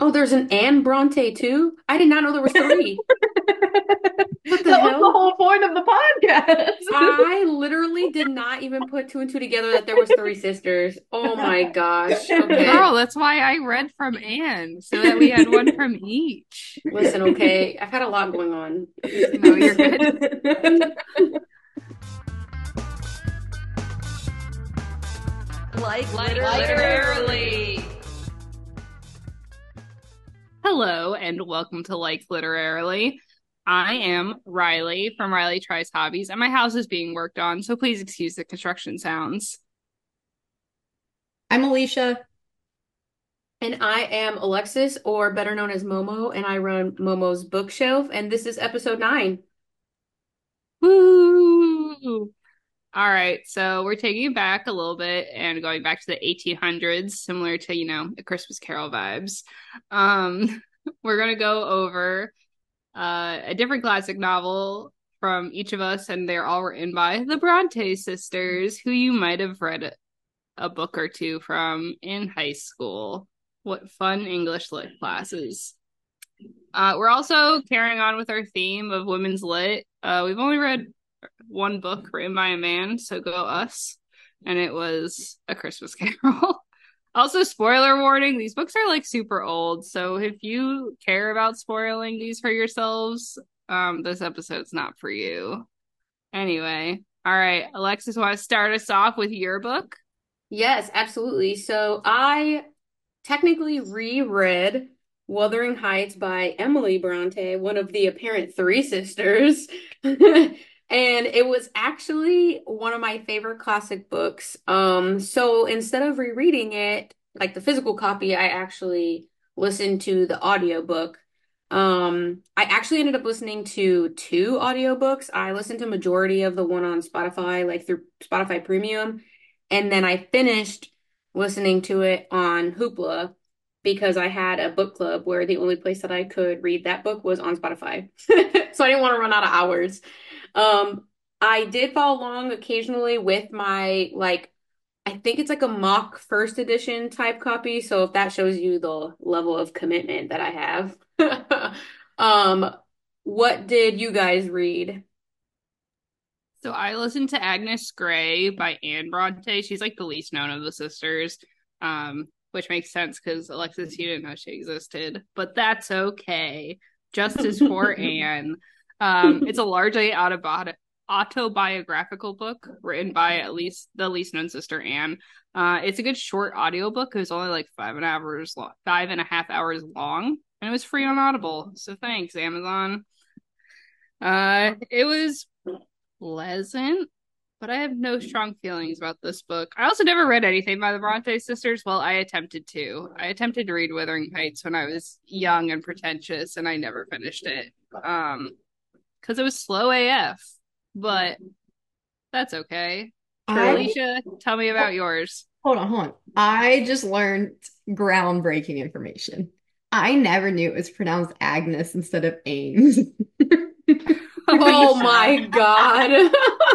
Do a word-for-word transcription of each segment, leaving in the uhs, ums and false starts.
Oh, there's an Anne Bronte too? I did not know there was three. What the That was the hell? whole point of the podcast. I literally did not even put two and two together that there was three sisters. Oh my gosh. Girl, Okay. that's why I read from Anne, so that we had one from each. Listen, okay. I've had a lot going on. No, you're good. Like, Like literally. literally. Hello, and welcome to Like Literarily. I am Riley from Riley Tries Hobbies, and my house is being worked on, so please excuse the construction sounds. I'm Alicia. And I am Alexis, or better known as Momo, and I run Momo's Bookshelf, and this is episode nine. Woo! All right, so we're taking it back a little bit and going back to the eighteen hundreds, similar to, you know, the Christmas Carol vibes. Um, we're gonna go over uh, a different classic novel from each of us, and they're all written by the Bronte sisters, who you might have read a book or two from in high school. What fun English lit classes. Uh, we're also carrying on with our theme of women's lit. Uh, we've only read one book written by a man, so go us. And it was A Christmas Carol. Also, spoiler warning, these books are like super old. So if you care about spoiling these for yourselves, um, this episode's not for you. Anyway, all right, Alexis, want to start us off with your book? Yes, absolutely. So I technically reread Wuthering Heights by Emily Bronte, one of the apparent three sisters. And it was actually one of my favorite classic books. Um, so instead of rereading it, like the physical copy, I actually listened to the audiobook. Um, I actually ended up listening to two audiobooks. I listened to majority of the one on Spotify, like through Spotify Premium, and then I finished listening to it on Hoopla because I had a book club where the only place that I could read that book was on Spotify. So I didn't want to run out of hours. Um, I did follow along occasionally with my like I think it's like a mock first edition type copy, so if that shows you the level of commitment that I have. Um, what did you guys read? So I listened to Agnes Grey by Anne Bronte. She's like the least known of the sisters, um, which makes sense because Alexis, you didn't know she existed, but that's okay. Justice for Anne. Um, it's a largely autobi- autobiographical book written by at least the least known sister Anne. Uh, it's a good short audiobook. It was only like five and a half hours long, five and a half hours long, and it was free on Audible. So thanks, Amazon. Uh, it was pleasant, but I have no strong feelings about this book. I also never read anything by the Bronte sisters. Well, I attempted to. I attempted to read Wuthering Heights when I was young and pretentious, and I never finished it. Um, because it was slow A F, but that's okay. I Alicia, tell me about yours. hold on, hold on. I just learned groundbreaking information. I never knew it was pronounced Agnes instead of Ames. Oh Alicia. my God.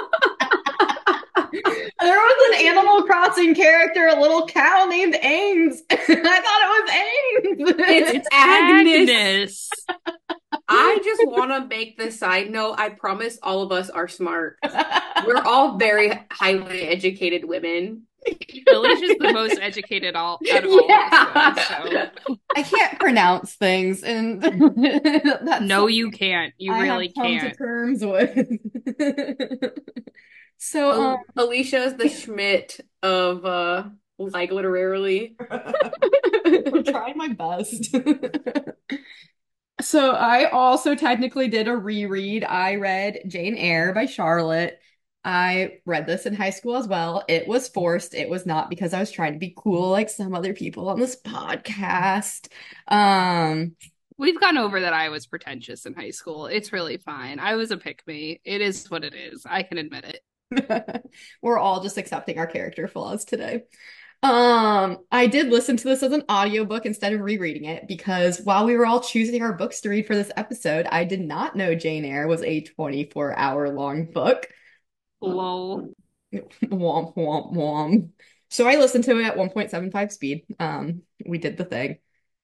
There was an Animal Crossing character, a little cow named Ames. I thought it was It's Ames. It's Agnes. Agnes. I just want to make this side note. I promise all of us are smart. We're all very highly educated women. Alicia's the most educated all out of all of us, though. Yeah. So I can't pronounce things, and that's no, something you can't. You I have really come to can't. terms with. So, um, Al- Alicia is the Schmidt of uh like literarily. I'm trying my best. So I also technically did a reread. I read Jane Eyre by Charlotte. I read this in high school as well. It was forced. It was not because I was trying to be cool like some other people on this podcast. Um, We've gone over that I was pretentious in high school. It's really fine. I was a pick me. It is what it is. I can admit it. we're all just accepting our character flaws today. Um, I did listen to this as an audiobook instead of rereading it because while we were all choosing our books to read for this episode, I did not know Jane Eyre was a twenty-four hour long book. Lol. Womp womp womp. So I listened to it at one point seven five speed. Um, we did the thing.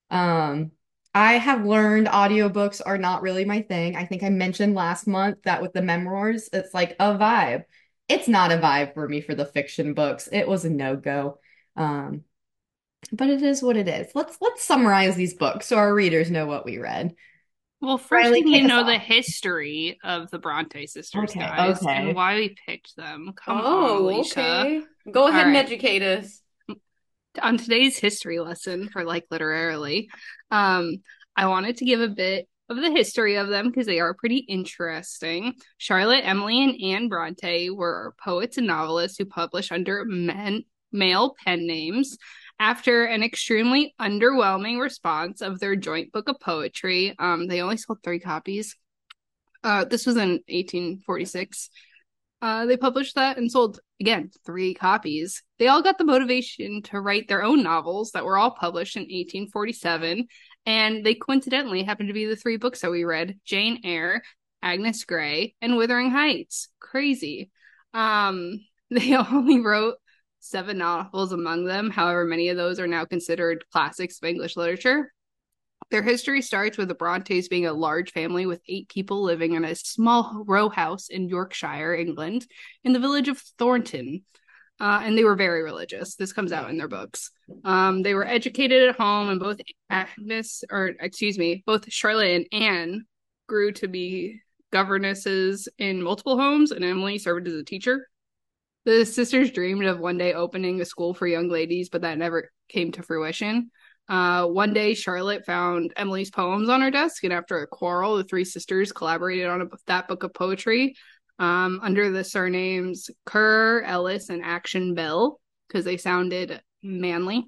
Um, I have learned audiobooks are not really my thing. I think I mentioned last month that with the memoirs, it's like a vibe. It's not a vibe for me for the fiction books. It was a no-go. Um, but it is what it is. Let's let's summarize these books so our readers know what we read. Well, first Riley, we need kick to us know the off. history of the Bronte sisters, Okay, guys, and okay. why we picked them. Come on, Oh, Alicia. okay. Go All ahead and right. educate us. On today's history lesson for like literarily, um, I wanted to give a bit of the history of them because they are pretty interesting. Charlotte, Emily, and Anne Bronte were poets and novelists who published under men male pen names. After an extremely underwhelming response of their joint book of poetry, um, they only sold three copies. Uh, this was in eighteen forty-six. Uh, they published that and sold, again, three copies. They all got the motivation to write their own novels that were all published in eighteen forty-seven. And they coincidentally happened to be the three books that we read: Jane Eyre, Agnes Grey, and Wuthering Heights. Crazy. Um, they only wrote seven novels among them. However, many of those are now considered classics of English literature. Their history starts with the Brontes being a large family with eight people living in a small row house in Yorkshire, England, in the village of Thornton. Uh, and they were very religious. This comes out in their books. Um, they were educated at home, and both Agnes, or excuse me, both Charlotte and Anne grew to be governesses in multiple homes, and Emily served as a teacher. The sisters dreamed of one day opening a school for young ladies, but that never came to fruition. Uh, one day, Charlotte found Emily's poems on her desk, and after a quarrel, the three sisters collaborated on a, that book of poetry um, under the surnames Kerr, Ellis, and Action Bell because they sounded manly.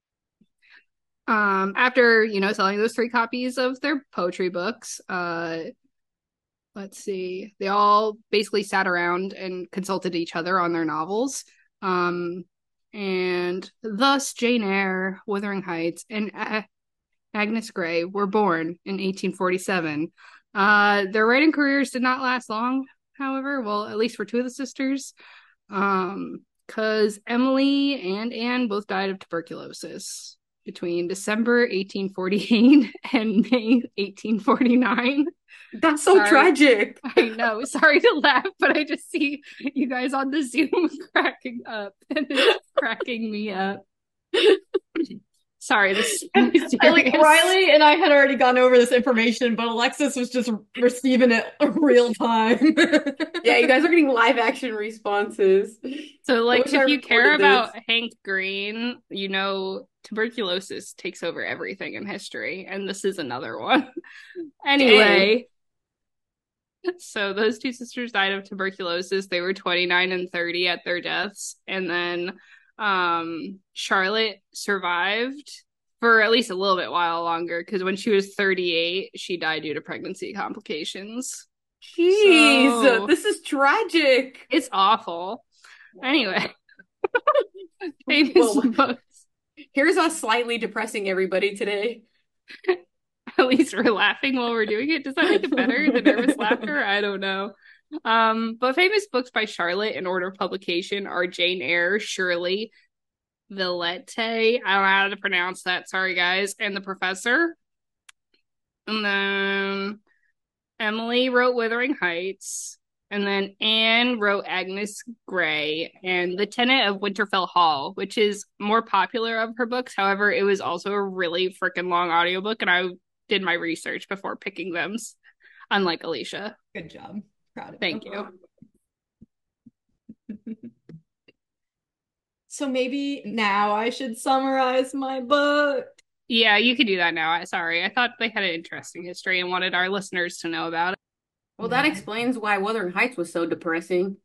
Um, after, you know, selling those three copies of their poetry books, uh, let's see, they all basically sat around and consulted each other on their novels. Um, and thus Jane Eyre, Wuthering Heights, and A- Agnes Grey were born in eighteen forty-seven. Uh, their writing careers did not last long, however, well, at least for two of the sisters, um, because Emily and Anne both died of tuberculosis between December eighteen forty-eight and May eighteen forty-nine. That's so Sorry. tragic. I know. Sorry to laugh, but I just see you guys on the Zoom cracking up, and it's cracking me up. Sorry, this is I like serious. Riley and I had already gone over this information, but Alexis was just receiving it real time. Yeah, you guys are getting live action responses. So, like, wish I if you care recorded about this. Hank Green, you know tuberculosis takes over everything in history, and this is another one. Anyway, so those two sisters died of tuberculosis. They were twenty-nine and thirty at their deaths. And then um, Charlotte survived for at least a little bit while longer because when she was thirty-eight, she died due to pregnancy complications. Jeez, So- this is tragic. It's awful. Anyway, famous Well, books. here's us slightly depressing everybody today. At least we're laughing while we're doing it. Does that make it better? The nervous laughter? I don't know. Um, but famous books by Charlotte in order of publication are Jane Eyre, Shirley, Villette, I don't know how to pronounce that, sorry guys, and The Professor. And then Emily wrote Wuthering Heights. And then Anne wrote Agnes Grey and The Tenant of Winterfell Hall, which is more popular of her books. However, it was also a really freaking long audiobook, and I did my research before picking them, unlike Alicia. Good job. Proud of Thank you. you. So maybe now I should summarize my book. Yeah, you could do that now. Sorry, I thought they had an interesting history and wanted our listeners to know about it. Well, that explains why Wuthering Heights was so depressing.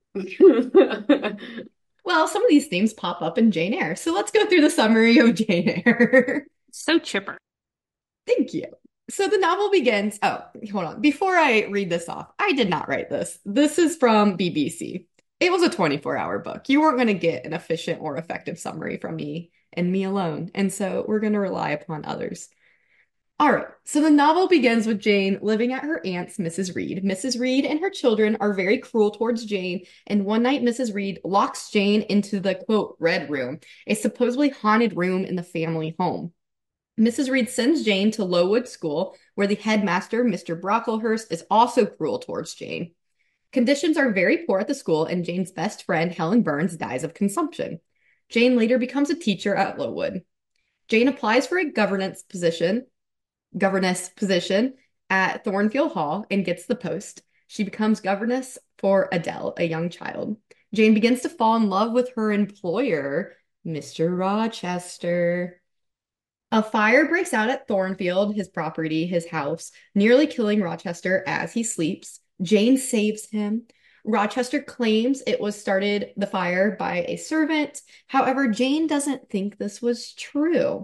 Well, some of these themes pop up in Jane Eyre. So let's go through the summary of Jane Eyre. So chipper. Thank you. So the novel begins. Oh, hold on. Before I read this off, I did not write this. This is from B B C. It was a twenty-four hour book. You weren't going to get an efficient or effective summary from me and me alone. And so we're going to rely upon others. All right, so the novel begins with Jane living at her aunt's, Missus Reed. Missus Reed and her children are very cruel towards Jane, and one night Missus Reed locks Jane into the, quote, red room, a supposedly haunted room in the family home. Missus Reed sends Jane to Lowood School, where the headmaster, Mister Brocklehurst, is also cruel towards Jane. Conditions are very poor at the school, and Jane's best friend, Helen Burns, dies of consumption. Jane later becomes a teacher at Lowood. Jane applies for a governance position, governess position at Thornfield Hall and gets the post. She becomes governess for Adele, a young child. Jane begins to fall in love with her employer, Mister Rochester. A fire breaks out at Thornfield, his property, his house, nearly killing Rochester as he sleeps. Jane saves him. Rochester claims it was started, the fire, by a servant. However, Jane doesn't think this was true.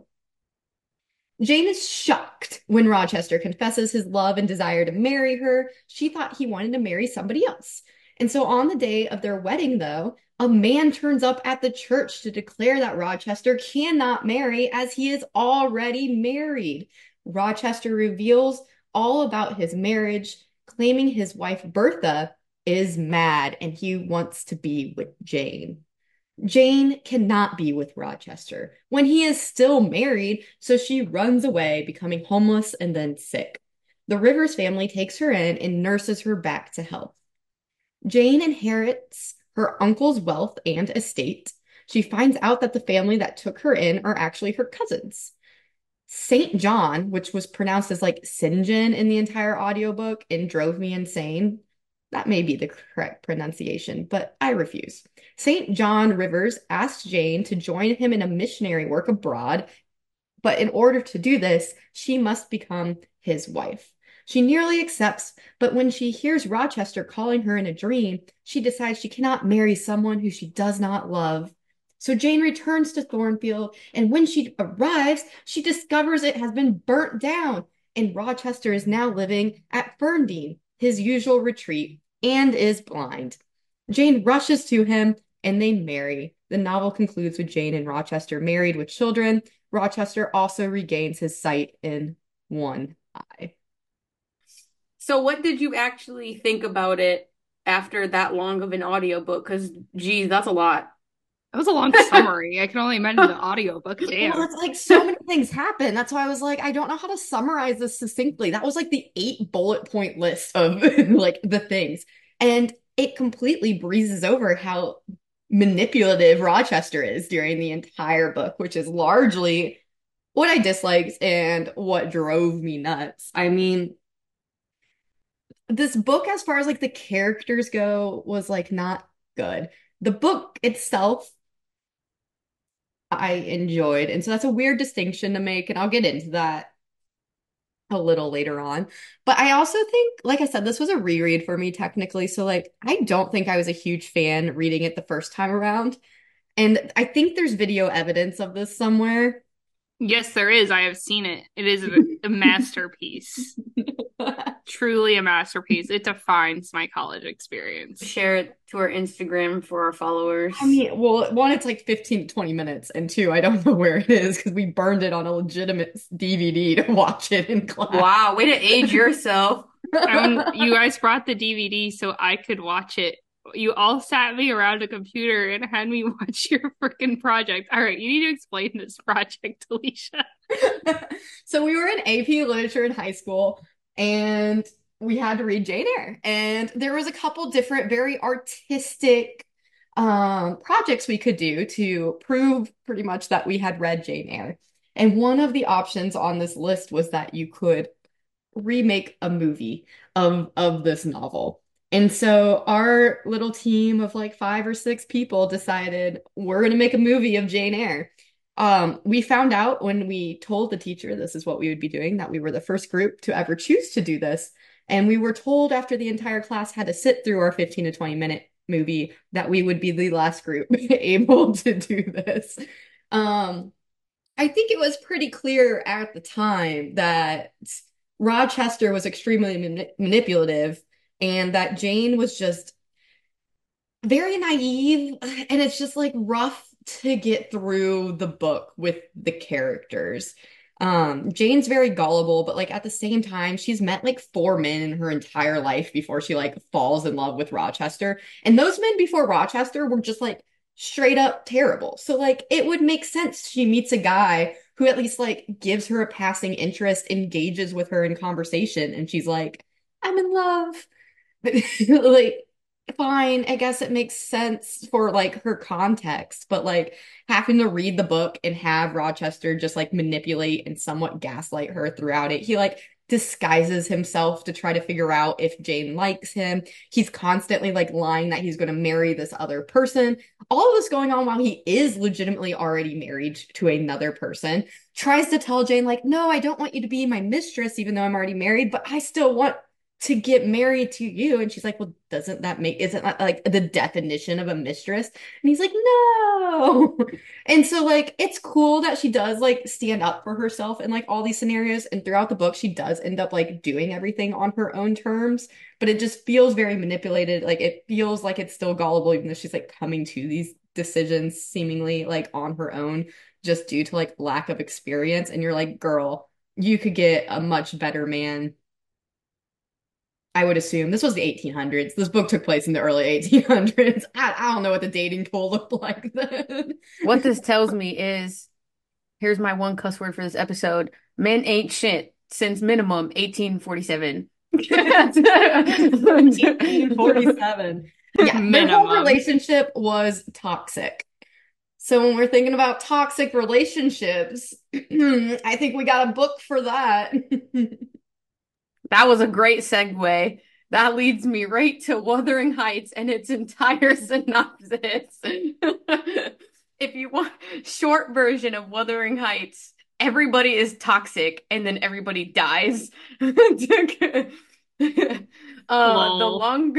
Jane is shocked when Rochester confesses his love and desire to marry her. She thought he wanted to marry somebody else. And so on the day of their wedding, though, a man turns up at the church to declare that Rochester cannot marry as he is already married. Rochester reveals all about his marriage, claiming his wife Bertha is mad and he wants to be with Jane. Jane cannot be with Rochester when he is still married, so she runs away, becoming homeless and then sick. The Rivers family takes her in and nurses her back to health. Jane inherits her uncle's wealth and estate. She finds out that the family that took her in are actually her cousins. Saint John, which was pronounced as like Saint John in the entire audiobook and drove me insane. That may be the correct pronunciation, but I refuse. Saint John Rivers asked Jane to join him in a missionary work abroad, but in order to do this, she must become his wife. She nearly accepts, but when she hears Rochester calling her in a dream, she decides she cannot marry someone who she does not love. So Jane returns to Thornfield, and when she arrives, she discovers it has been burnt down, and Rochester is now living at Ferndean, his usual retreat, and is blind. Jane rushes to him, and they marry. The novel concludes with Jane and Rochester married with children. Rochester also regains his sight in one eye. So what did you actually think about it after that long of an audiobook? Because, geez, that's a lot. That was a long summary. I can only imagine the audiobook. Damn. Well, it's like so many things happen. That's why I was like, I don't know how to summarize this succinctly. That was like the eight bullet point list of like the things. And it completely breezes over how manipulative Rochester is during the entire book, which is largely what I disliked and what drove me nuts. I mean, this book, as far as like the characters go, was like not good. The book itself, I enjoyed. And so that's a weird distinction to make, and I'll get into that a little later on. But I also think, like I said, this was a reread for me technically. So like I don't think I was a huge fan reading it the first time around. And I think there's video evidence of this somewhere. Yes, there is. I have seen it. It is a, a masterpiece. Truly a masterpiece. It defines my college experience. Share it to our Instagram for our followers. I mean, well, one, it's like fifteen to twenty minutes, and two, I don't know where it is because we burned it on a legitimate D V D to watch it in class. Wow, way to age yourself. Um, you guys brought the D V D so I could watch it. You all sat me around a computer and had me watch your freaking project. All right, you need to explain this project, Alicia. So we were in A P Literature in high school, and we had to read Jane Eyre. And there was a couple different, very artistic um, projects we could do to prove pretty much that we had read Jane Eyre. And one of the options on this list was that you could remake a movie of, of this novel. And so our little team of like five or six people decided we're going to make a movie of Jane Eyre. Um, we found out when we told the teacher this is what we would be doing, that we were the first group to ever choose to do this. And we were told after the entire class had to sit through our fifteen to twenty minute movie that we would be the last group able to do this. Um, I think it was pretty clear at the time that Rochester was extremely man- manipulative and that Jane was just very naive. And it's just like rough to get through the book with the characters. Um, Jane's very gullible, but like at the same time, she's met like four men in her entire life before she like falls in love with Rochester. And those men before Rochester were just like straight up terrible. So like it would make sense she meets a guy who at least like gives her a passing interest, engages with her in conversation, and she's like, I'm in love. Like, fine, I guess it makes sense for like her context, but like having to read the book and have Rochester just like manipulate and somewhat gaslight her throughout it. He like disguises himself to try to figure out if Jane likes him. He's constantly like lying that he's going to marry this other person. All of this going on while he is legitimately already married to another person. Tries to tell Jane, like, no, I don't want you to be my mistress, even though I'm already married, but I still want to get married to you. And she's like, well, doesn't that make, isn't that like the definition of a mistress? And he's like, no. And so like, it's cool that she does like stand up for herself in like all these scenarios. And throughout the book, she does end up like doing everything on her own terms, but it just feels very manipulated. Like it feels like it's still gullible, even though she's like coming to these decisions seemingly like on her own, just due to like lack of experience. And you're like, girl, you could get a much better man. I would assume this was the eighteen hundreds. This book took place in the early eighteen hundreds. I, I don't know what the dating pool looked like then. What this tells me is, here's my one cuss word for this episode. Men ain't shit since minimum eighteen forty-seven. eighteen forty-seven. Yeah, their whole Minimum. relationship was toxic. So when we're thinking about toxic relationships, I think we got a book for that. That was a great segue. That leads me right to Wuthering Heights and its entire synopsis. If you want short version of Wuthering Heights, everybody is toxic and then everybody dies. uh, the Lol. longer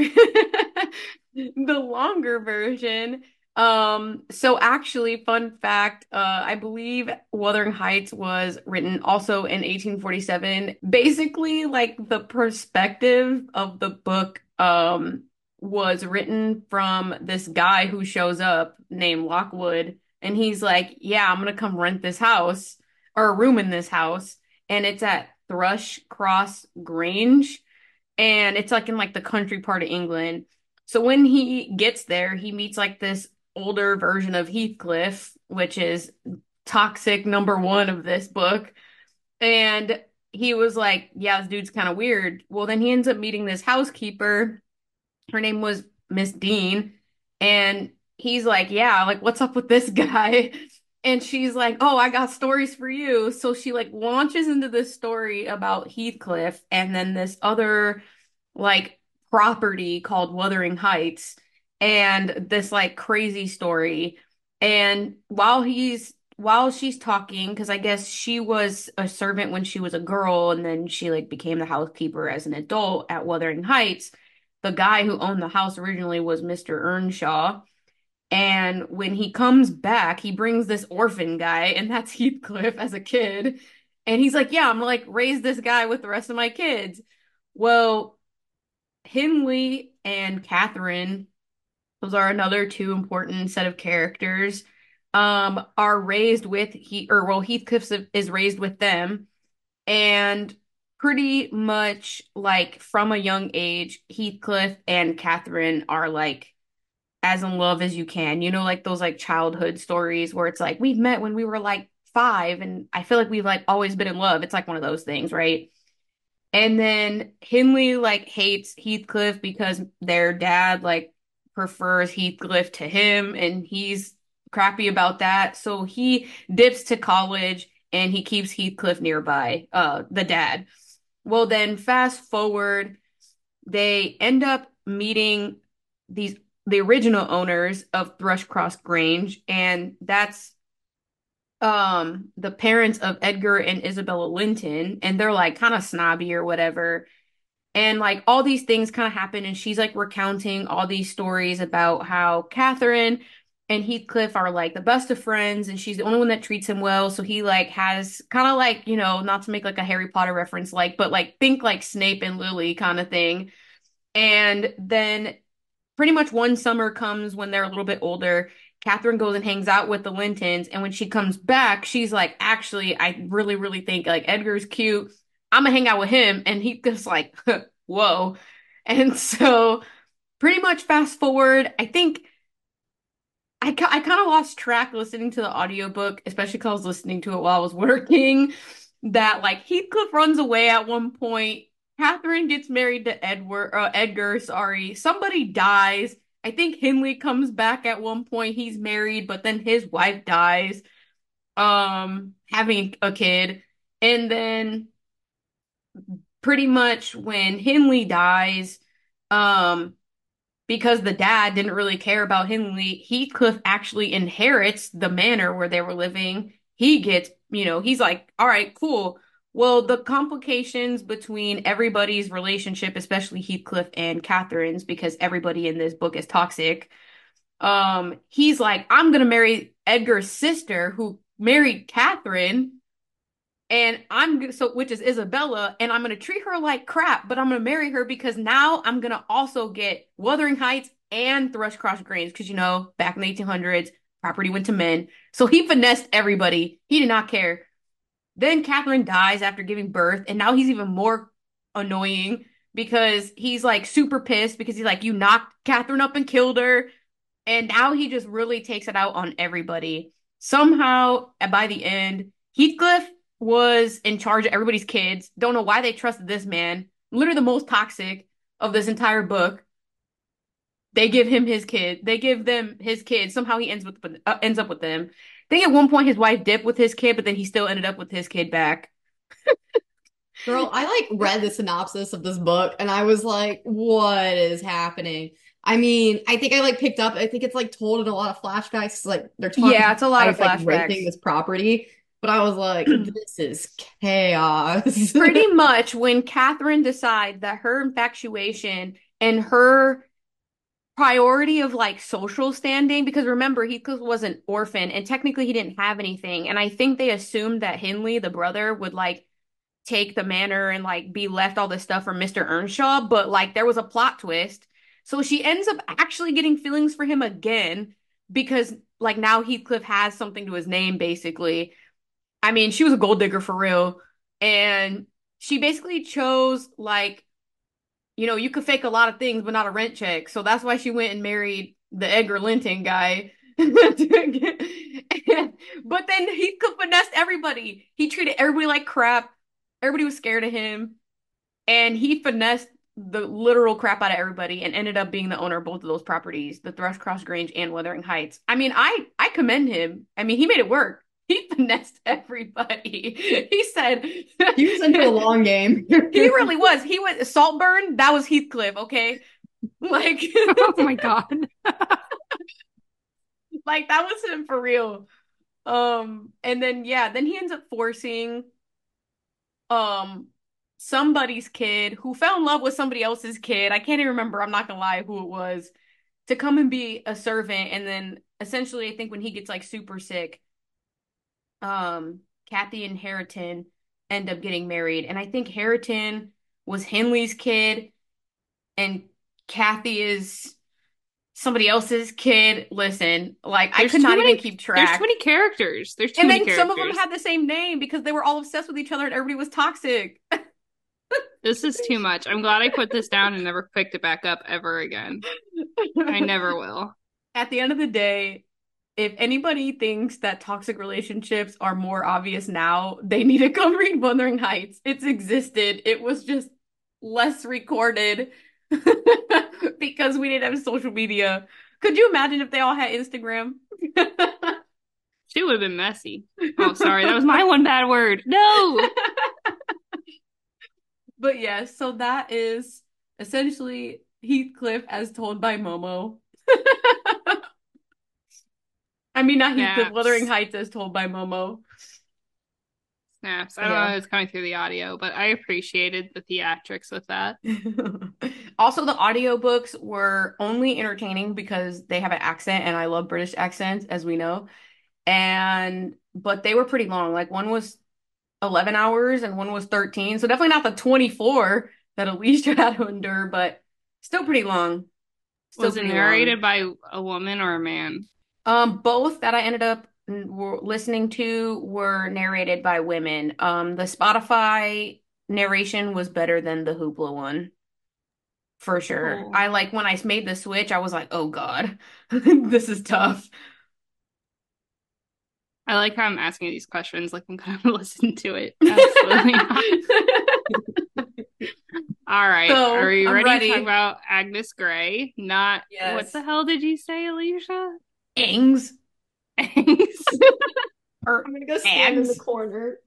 the longer version. Um, so actually, fun fact, uh, I believe Wuthering Heights was written also in eighteen forty-seven. Basically, like the perspective of the book, um, was written from this guy who shows up named Lockwood, and he's like, yeah, I'm gonna come rent this house or a room in this house, and it's at Thrushcross Grange, and it's like in like the country part of England. So when he gets there, he meets like this older version of Heathcliff, which is toxic number one of this book. And he was like, yeah, this dude's kind of weird. Well, then he ends up meeting this housekeeper. Her name was Miss Dean. And he's like, yeah, like, what's up with this guy? And she's like, oh, I got stories for you. So she like launches into this story about Heathcliff and then this other like property called Wuthering Heights and this like crazy story. And while he's while she's talking, because I guess she was a servant when she was a girl, and then she like became the housekeeper as an adult at Wuthering Heights. The guy who owned the house originally was Mister Earnshaw. And when he comes back, he brings this orphan guy, and that's Heathcliff as a kid. And he's like, yeah, I'm gonna like raise this guy with the rest of my kids. Well, Hindley and Catherine, those are another two important set of characters, um, are raised with he or well, Heathcliff is raised with them, and pretty much like from a young age, Heathcliff and Catherine are like as in love as you can. You know, like those like childhood stories where it's like we've met when we were like five, and I feel like we've like always been in love. It's like one of those things, right? And then Hindley like hates Heathcliff because their dad like prefers Heathcliff to him and he's crappy about that. So he dips to college and he keeps Heathcliff nearby, uh, the dad. Well, then fast forward, they end up meeting these the original owners of Thrushcross Grange, and that's um the parents of Edgar and Isabella Linton, and they're like kind of snobby or whatever. And like all these things kind of happen, and she's like recounting all these stories about how Catherine and Heathcliff are like the best of friends, and she's the only one that treats him well. So he like has kind of like, you know, not to make like a Harry Potter reference, like, but like think like Snape and Lily kind of thing. And then pretty much one summer comes when they're a little bit older. Catherine goes and hangs out with the Lintons, and when she comes back, she's like, actually, I really, really think like Edgar's cute. I'm gonna hang out with him. And he goes like, whoa. And so pretty much fast forward, I think I, I kind of lost track listening to the audiobook, especially because I was listening to it while I was working, that like Heathcliff runs away at one point. Catherine gets married to Edward, uh, Edgar, sorry. Somebody dies. I think Hindley comes back at one point. He's married, but then his wife dies, um, having a kid. And then pretty much when Hindley dies, um, because the dad didn't really care about Hindley, Heathcliff actually inherits the manor where they were living. He gets, you know, he's like, all right, cool. Well, the complications between everybody's relationship, especially Heathcliff and Catherine's, because everybody in this book is toxic. Um, he's like, I'm gonna marry Edgar's sister, who married Catherine, and I'm so which is Isabella, and I'm gonna treat her like crap, but I'm gonna marry her because now I'm gonna also get Wuthering Heights and Thrushcross Grange because you know back in the eighteen hundreds, property went to men. So he finessed everybody. He did not care. Then Catherine dies after giving birth, and now he's even more annoying because he's like super pissed because he's like, you knocked Catherine up and killed her, and now he just really takes it out on everybody. Somehow, by the end, Heathcliff was in charge of everybody's kids. Don't know why they trusted this man. Literally the most toxic of this entire book. They give him his kid. They give them his kid. Somehow he ends with uh, ends up with them. I think at one point his wife dipped with his kid, but then he still ended up with his kid back. Girl, I like read the synopsis of this book and I was like, what is happening? I mean, I think I like picked up, I think it's like told in a lot of flashbacks. Like they're talking Yeah, about it's a lot of wife like flashbacks. raping this property. But I was like, this is chaos. Pretty much when Catherine decides that her infatuation and her priority of like social standing, because remember Heathcliff was an orphan and technically he didn't have anything, and I think they assumed that Hindley the brother would like take the manor and like be left all this stuff from Mister Earnshaw, but like there was a plot twist, so she ends up actually getting feelings for him again because like now Heathcliff has something to his name basically. I mean, she was a gold digger for real, and she basically chose like, you know, you could fake a lot of things, but not a rent check. So that's why she went and married the Edgar Linton guy. But then he could finesse everybody. He treated everybody like crap. Everybody was scared of him. And he finessed the literal crap out of everybody and ended up being the owner of both of those properties, the Thrushcross Grange and Wuthering Heights. I mean, I I commend him. I mean, he made it work. He finessed everybody. He said He was into a long game. he really was. He went Saltburn. That was Heathcliff. Okay, like, Oh my God. like that was him for real. Um, and then yeah, then he ends up forcing um somebody's kid who fell in love with somebody else's kid. I can't even remember. I'm not gonna lie who it was to come and be a servant. And then essentially, I think when he gets like super sick, um, Kathy and Harriton end up getting married, and I think Harriton was Henley's kid and Kathy is somebody else's kid. Listen, like I There's could too not even many keep there's too track. many characters. There's too And many then some of them characters. had the same name because they were all obsessed with each other and everybody was toxic. This is too much. I'm glad I put this down and never picked it back up ever again. I never will. At the end of the day, if anybody thinks that toxic relationships are more obvious now, they need to come read Wuthering Heights. It's existed. It was just less recorded because we didn't have social media. Could you imagine if they all had Instagram? She would have been messy. Oh, sorry. That was my one bad word. No. But yes, so that is essentially Heathcliff as told by Momo. I mean, not Heathcliff, Wuthering Snaps. Heights as told by Momo. Snaps. I don't know Yeah. if it's coming through the audio, but I appreciated the theatrics with that. Also, the audiobooks were only entertaining because they have an accent, and I love British accents, as we know. And but they were pretty long. Like one was eleven hours and one was thirteen. So definitely not the twenty-four that Alicia had to endure, but still pretty long. Still Was it pretty narrated long. by a woman or a man? Um, both that I ended up n- were listening to were narrated by women. Um, the Spotify narration was better than the Hoopla one. for sure. Cool. I like when I made the switch, I was like, oh God, this is tough. I like how I'm asking you these questions, like I'm gonna listen to it. Absolutely not. All right. Are So we I'm ready to talk ready. about Agnes Gray? Not what the Yes. hell did you say, Alicia? Ings Eggs. or I'm gonna go stand in the eggs. corner.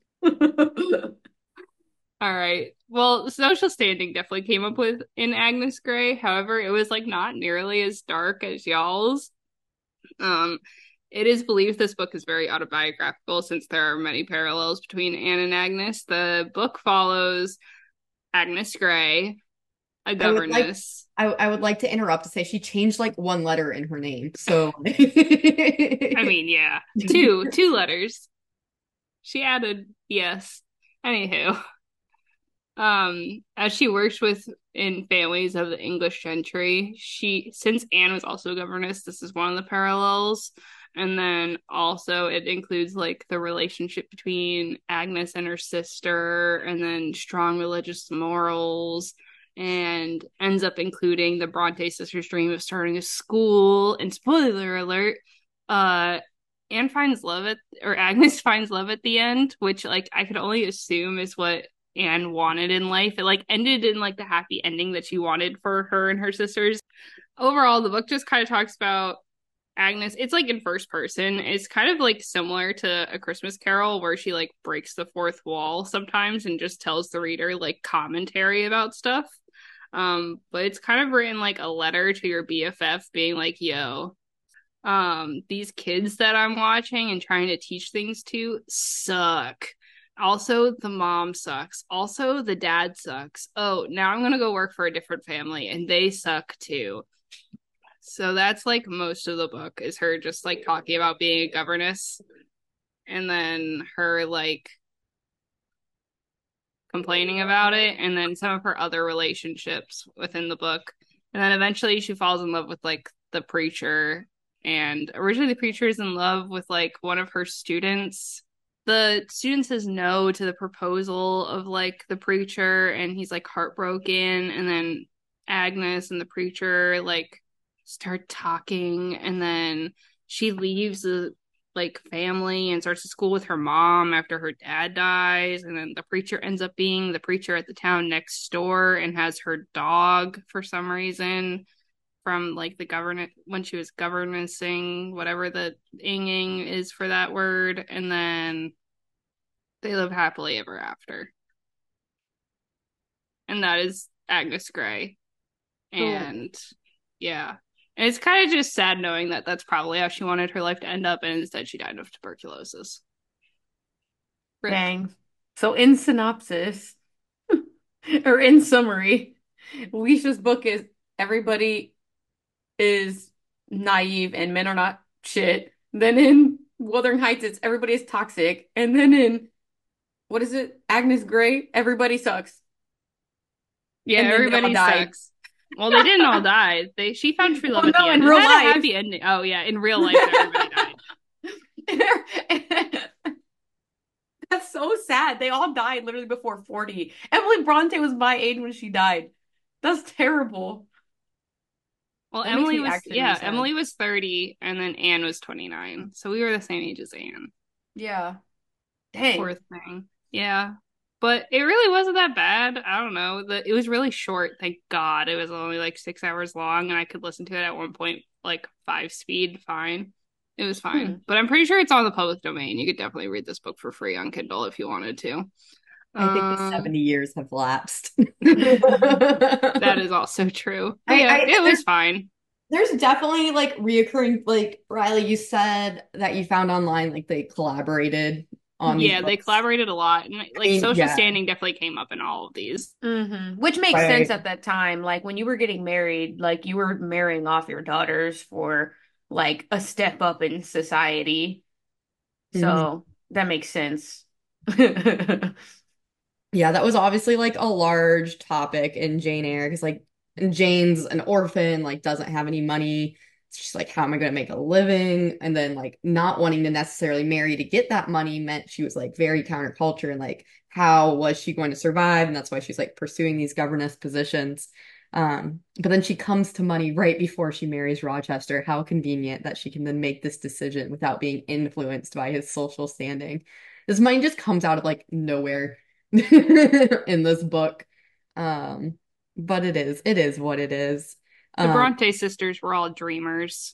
All right. Well, social standing definitely came up with in Agnes Gray. However, it was like not nearly as dark as y'all's. Um, it is believed this book is very autobiographical since there are many parallels between Anne and Agnes. The book follows Agnes Gray, a I would like governess. I, I would like to interrupt to say she changed like one letter in her name. So I mean, yeah, two two letters. She added yes. Anywho, um, as she works with in families of the English gentry, she since Anne was also a governess, this is one of the parallels. And then also it includes like the relationship between Agnes and her sister, and then strong religious morals, and ends up including the Bronte sisters' dream of starting a school. And spoiler alert, uh Anne finds love at or Agnes finds love at the end, which like I could only assume is what Anne wanted in life. It like ended in like the happy ending that she wanted for her and her sisters. Overall, the book just kind of talks about Agnes. It's like in first person. It's kind of like similar to A Christmas Carol, where she like breaks the fourth wall sometimes and just tells the reader like commentary about stuff. Um, but it's kind of written like a letter to your B F F being like, yo, um, these kids that I'm watching and trying to teach things to suck. Also, the mom sucks. Also, the dad sucks. Oh, now I'm gonna go work for a different family and they suck too. So that's like most of the book is her just like talking about being a governess, and then her like complaining about it, and then some of her other relationships within the book. And then eventually she falls in love with like the preacher. And originally the preacher is in love with like one of her students. The student says no to the proposal of like the preacher, and he's like heartbroken. And then Agnes and the preacher like start talking, and then she leaves the like family and starts to school with her mom after her dad dies. And then the preacher ends up being the preacher at the town next door and has her dog for some reason from like the government when she was governancing, whatever the inging is for that word. And then they live happily ever after. And that is Agnes Gray. And yeah. And it's kind of just sad knowing that that's probably how she wanted her life to end up, and instead she died of tuberculosis. Rip. Dang. So in synopsis, or in summary, Alicia's book is everybody is naive and men are not shit. Then in Wuthering Heights, it's everybody is toxic. And then in, what is it? Agnes Gray, everybody sucks. Yeah, And then they all everybody died. sucks. Well, they didn't all die. They she found true love Well, at the no, end. in It real had a life. happy ending. Oh yeah, in real life everybody died. That's so sad. They all died literally before forty. Emily Bronte was my age when she died. That's terrible. Well, That makes Emily me was actually really yeah, sad. Emily was thirty and then Anne was twenty-nine. So we were the same age as Anne. Yeah. Dang. Poor thing. Yeah. But it really wasn't that bad. I don't know. The it was really short, thank God. It was only like six hours long and I could listen to it at one point like five speed, fine. It was fine. Hmm. But I'm pretty sure it's on the public domain. You could definitely read this book for free on Kindle if you wanted to. I think the Um, seventy years have lapsed. that is also true. But I, yeah, I it there's was fine. there's definitely like reoccurring like Riley, you said that you found online like they collaborated on these Yeah, they books. collaborated a lot, and I like mean, social yeah, standing definitely came up in all of these. hmm Which makes sense right. at that time. Like when you were getting married, like you were marrying off your daughters for like a step up in society. Mhm. So that makes sense. Yeah, that was obviously like a large topic in Jane Eyre because like Jane's an orphan, like doesn't have any money. She's like, how am I going to make a living? And then like not wanting to necessarily marry to get that money meant she was like very counterculture and like how was she going to survive? And that's why she's like pursuing these governess positions. Um, but then she comes to money right before she marries Rochester. How convenient that she can then make this decision without being influenced by his social standing. This money just comes out of like nowhere in this book. Um, but it is, it is what it is. The Um, Bronte sisters were all dreamers.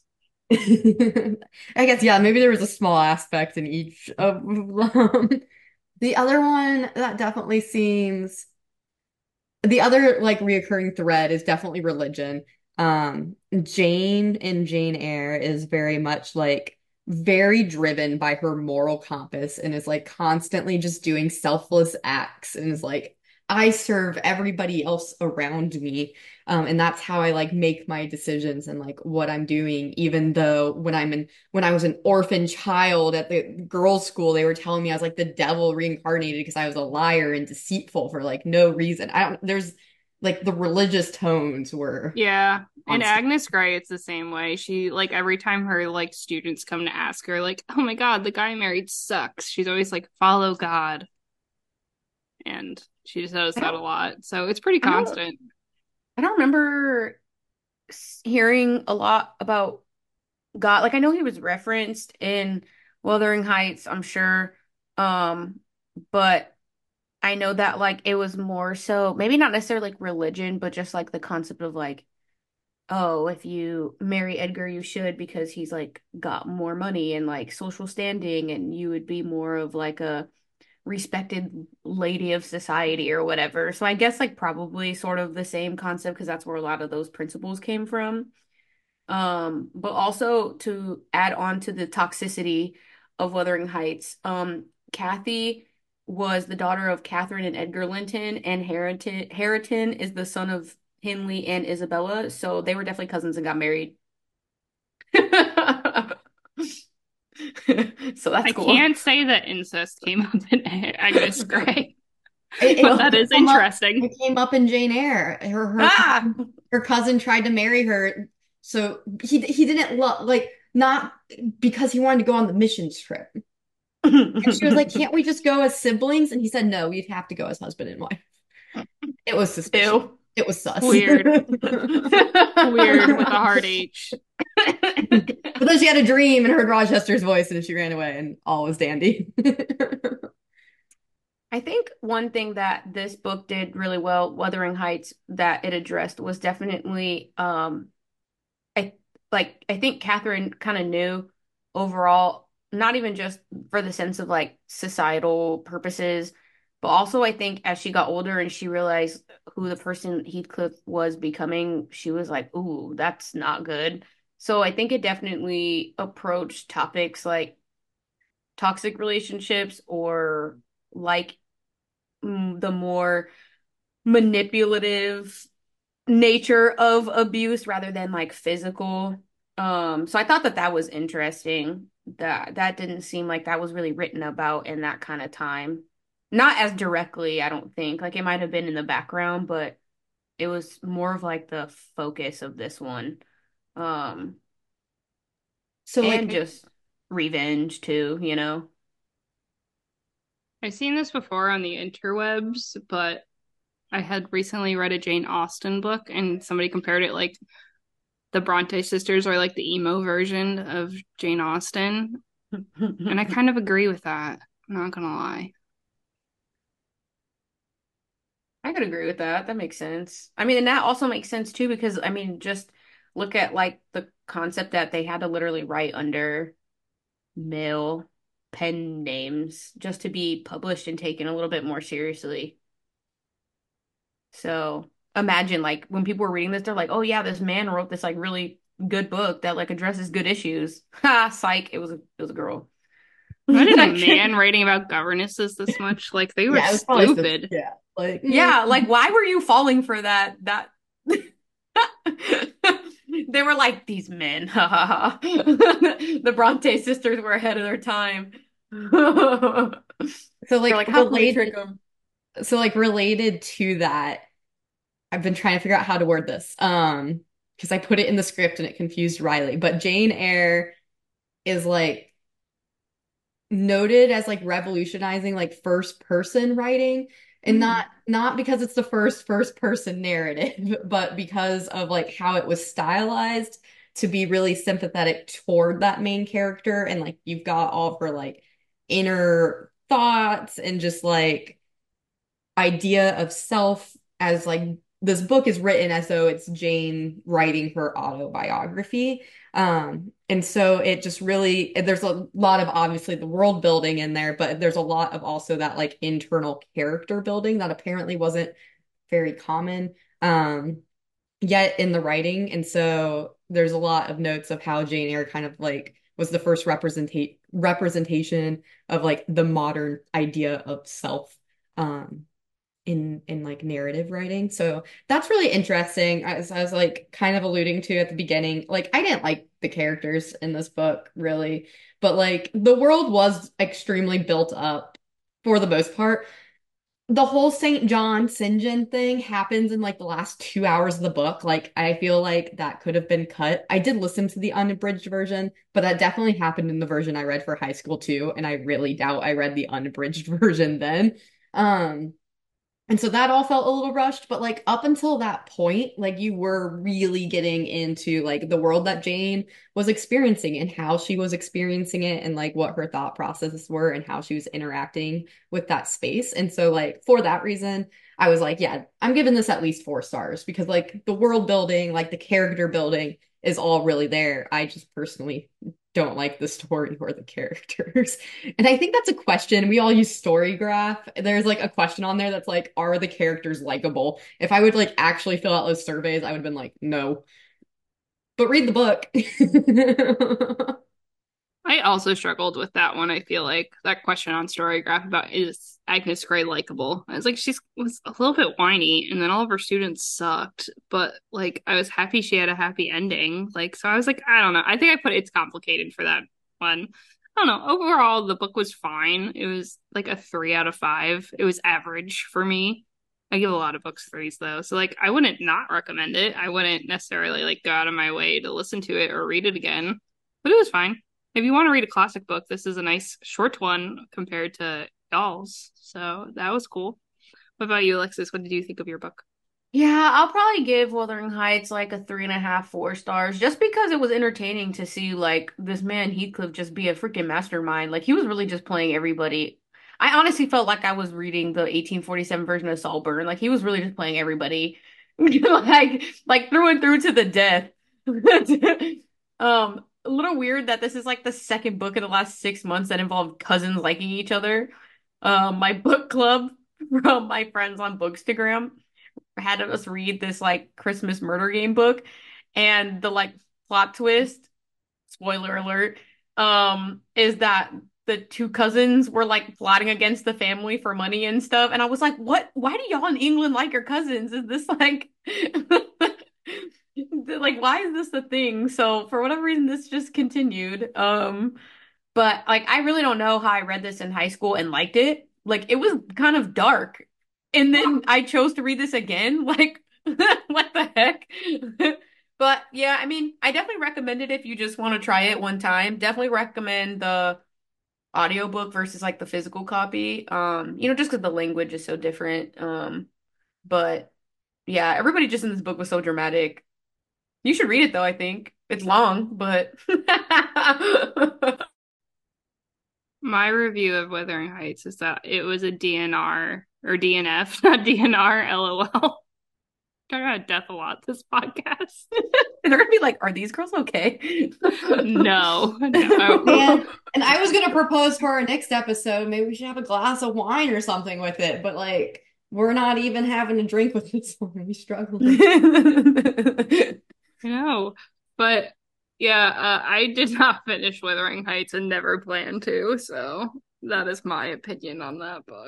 I guess, yeah, maybe there was a small aspect in each of them. The other one that definitely seems the other like reoccurring thread is definitely religion. Um, Jane in Jane Eyre is very much like very driven by her moral compass and is like constantly just doing selfless acts and is like, I serve everybody else around me. Um, and that's how I like make my decisions and like what I'm doing, even though when I'm in when I was an orphan child at the girls' school, they were telling me I was like the devil reincarnated because I was a liar and deceitful for like no reason. I don't, there's like the religious tones were Yeah. And constant. Agnes Grey, it's the same way. She like every time her like students come to ask her, like, oh my God, the guy I married sucks. She's always like, follow God. And she just does I that a don't, lot. So it's pretty I don't, constant. I don't remember s- hearing a lot about God. Like I know he was referenced in Wuthering Heights, I'm sure. Um, but I know that like it was more so maybe not necessarily like religion, but just like the concept of like, oh, if you marry Edgar, you should because he's like got more money and like social standing, and you would be more of like a respected lady of society or whatever. So I guess like probably sort of the same concept because that's where a lot of those principles came from. Um, but also to add on to the toxicity of Wuthering Heights, um, Kathy was the daughter of Catherine and Edgar Linton, and Harrington Harrington is the son of Henley and Isabella, so they were definitely cousins and got married. So that's I cool. can't say that incest came up in Agnes Grey, It, but it that did is come up. interesting. It came up in Jane Eyre. Her her Ah! cousin, her cousin tried to marry her, so he he didn't love like not because he wanted to go on the missions trip. And she was like, "Can't we just go as siblings?" And he said, "No, we'd have to go as husband and wife." It was suspicious. Ew. It was sus. Weird. Weird with a hard H. But then she had a dream and heard Rochester's voice and she ran away and all was dandy. I think one thing that this book did really well, Wuthering Heights, that it addressed was definitely um I like I think Catherine kind of knew overall, not even just for the sense of like societal purposes, but also I think as she got older and she realized who the person Heathcliff was becoming, she was like, "Ooh, that's not good." So I think it definitely approached topics like toxic relationships or like mm, the more manipulative nature of abuse rather than like physical. Um, so I thought that that was interesting. That that didn't seem like that was really written about in that kind of time. Not as directly, I don't think. Like it might have been in the background, but it was more of like the focus of this one. Um, So like and just revenge too, you know. I've seen this before on the interwebs, but I had recently read a Jane Austen book and somebody compared it like the Bronte sisters are like the emo version of Jane Austen. And I kind of agree with that. I'm not gonna lie. I could agree with that. That makes sense. I mean, and that also makes sense too because I mean, just look at like the concept that they had to literally write under male pen names just to be published and taken a little bit more seriously. So imagine like when people were reading this, they're like, "Oh yeah, this man wrote this like really good book that like addresses good issues." Ha, psych. It was a it was a girl. Imagine a Like, man writing about governesses this much. Like they were yeah, it was probably so stupid. yeah. Like mm. yeah, like why were you falling for that? That they were like these men. Ha ha ha. The Bronte sisters were ahead of their time. They're So like like, how can we trick related them? so like related to that, I've been trying to figure out how to word this. Um, because I put it in the script and it confused Riley. But Jane Eyre is like noted as like revolutionizing like first person writing. And not not because it's the first first person narrative, but because of like how it was stylized to be really sympathetic toward that main character. And like you've got all of her like inner thoughts and just like idea of self as like this book is written as though it's Jane writing her autobiography. Um, and so it just really, there's a lot of obviously the world building in there, but there's a lot of also that like internal character building that apparently wasn't very common um, yet in the writing. And so there's a lot of notes of how Jane Eyre kind of like was the first representate representation of like the modern idea of self. Um, in in like narrative writing. So that's really interesting. As I was like kind of alluding to at the beginning, like I didn't like the characters in this book really, but like the world was extremely built up for the most part. The whole Saint John St. John thing happens in like the last two hours of the book. Like I feel like that could have been cut. I did listen to the unabridged version, but that definitely happened in the version I read for high school too, and I really doubt I read the unabridged version then. Um, and so that all felt a little rushed, but like up until that point, like you were really getting into like the world that Jane was experiencing and how she was experiencing it and like what her thought processes were and how she was interacting with that space. And so like for that reason, I was like, yeah, I'm giving this at least four stars because like the world building, like the character building is all really there. I just personally don't like the story or the characters. And I think that's a question. We all use StoryGraph. There's like a question on there that's like, are the characters likable? If I would like actually fill out those surveys, I would have been like, no. But read the book. I also struggled with that one. I feel like that question on Storygraph about is Agnes Grey likable? I was like, she's was a little bit whiny, and then all of her students sucked. But like, I was happy she had a happy ending. Like, so I was like, I don't know. I think I put it's complicated for that one. I don't know. Overall, the book was fine. It was like a three out of five. It was average for me. I give a lot of books threes though, so like, I wouldn't not recommend it. I wouldn't necessarily like go out of my way to listen to it or read it again, but it was fine. If you want to read a classic book, this is a nice short one compared to Dolls. So that was cool. What about you, Alexis? What did you think of your book? Yeah, I'll probably give Wuthering Heights like a three and a half, four stars, just because it was entertaining to see like this man Heathcliff just be a freaking mastermind. Like he was really just playing everybody. I honestly felt like I was reading the eighteen forty-seven version of Saltburn. Like he was really just playing everybody, like like through and through to the death. Um, a little weird that this is like the second book in the last six months that involved cousins liking each other. Um, my book club from my friends on Bookstagram had us read this like Christmas murder game book, and the like plot twist, spoiler alert, um, is that the two cousins were like plotting against the family for money and stuff. And I was like, what? Why do y'all in England like your cousins? Is this like like why is this a thing? So for whatever reason, this just continued. Um, but like I really don't know how I read this in high school and liked it. Like it was kind of dark. And then I chose to read this again. Like what the heck? But yeah, I mean, I definitely recommend it if you just want to try it one time. Definitely recommend the audiobook versus like the physical copy. Um, you know, just because the language is so different. Um, but yeah, everybody just in this book was so dramatic. You should read it though, I think. It's long, but My review of Wuthering Heights is that it was a D N R or D N F, not D N R, LOL. Talking about death a lot this podcast. they're gonna be like, are these girls okay? No, no. Man, and I was gonna propose for our next episode, maybe we should have a glass of wine or something with it, but like we're not even having a drink with this one. We struggling. I know. But yeah, uh, I did not finish Wuthering Heights and never plan to, so that is my opinion on that book.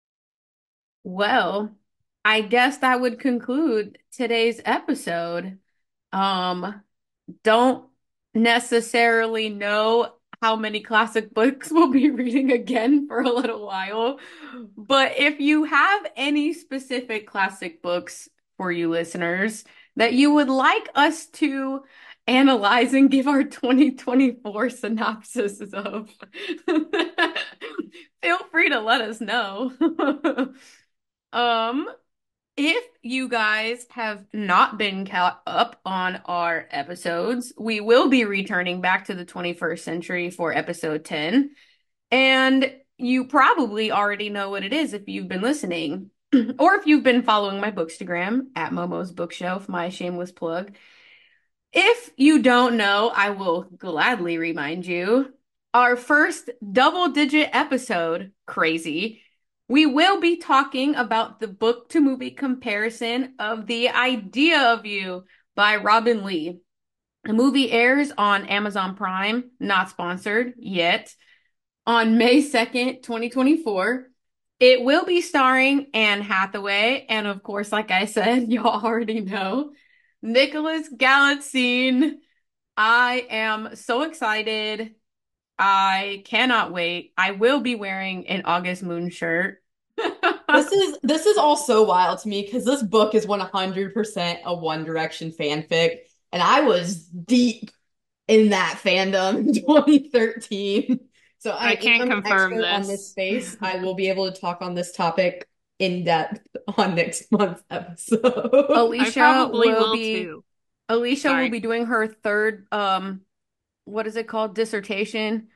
Well, I guess that would conclude today's episode. Um, don't necessarily know how many classic books we'll be reading again for a little while, but if you have any specific classic books for you listeners that you would like us to analyze and give our twenty twenty-four synopsis of, feel free to let us know. Um, if you guys have not been caught up on our episodes, we will be returning back to the twenty-first century for episode ten. And you probably already know what it is if you've been listening, or if you've been following my Bookstagram at Momo's Bookshelf, my shameless plug. If you don't know, I will gladly remind you. Our first double digit episode, crazy. We will be talking about the book to movie comparison of The Idea of You by Robin Lee. The movie airs on Amazon Prime, not sponsored yet, on May second, twenty twenty-four. It will be starring Anne Hathaway, and of course, like I said, y'all already know, Nicholas Galitzine. I am so excited. I cannot wait. I will be wearing an August Moon shirt. This is this is all so wild to me because this book is one hundred percent a One Direction fanfic, and I was deep in that fandom in twenty thirteen. So I, I can't am an confirm expert on this. this space. I will be able to talk on this topic in depth on next month's episode. I Alicia probably will will be too. Alicia Sorry. will be doing her third um what is it called? Dissertation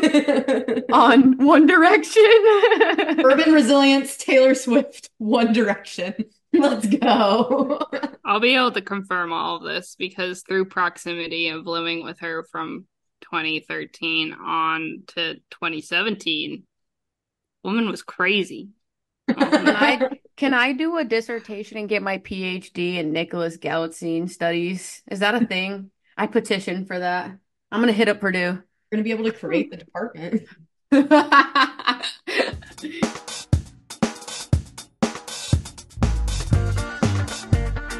on One Direction. Urban Resilience, Taylor Swift, One Direction. Let's go. I'll be able to confirm all of this because through proximity of living with her from twenty thirteen on to twenty seventeen, woman was crazy. Can I can I do a dissertation and get my P H D in Nicholas Galitzine studies? Is that a thing? I petition for that. I'm gonna hit up Purdue. We're gonna be able to create the department.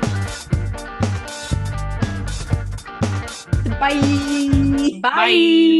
Bye. Bye.